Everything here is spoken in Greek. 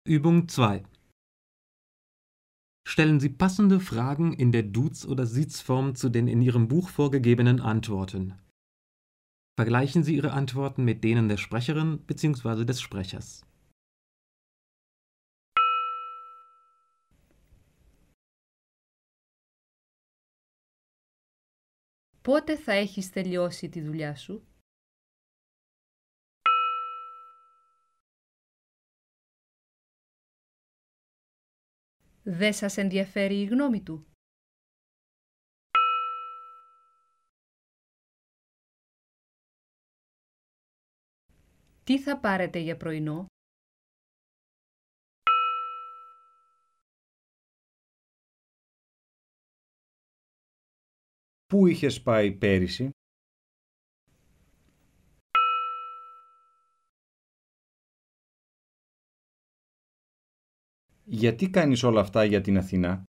Übung 2. Stellen Sie passende Fragen in der Duz- oder Siz-Form zu den in Ihrem Buch vorgegebenen Antworten. Vergleichen Sie Ihre Antworten mit denen der Sprecherin bzw. des Sprechers. Πότε θα έχεις τελειώσει τη δουλειά σου? Δεν σας ενδιαφέρει η γνώμη του? Τι θα πάρετε για πρωινό? Πού είχες πάει πέρυσι? Γιατί κάνεις όλα αυτά για την Αθηνά?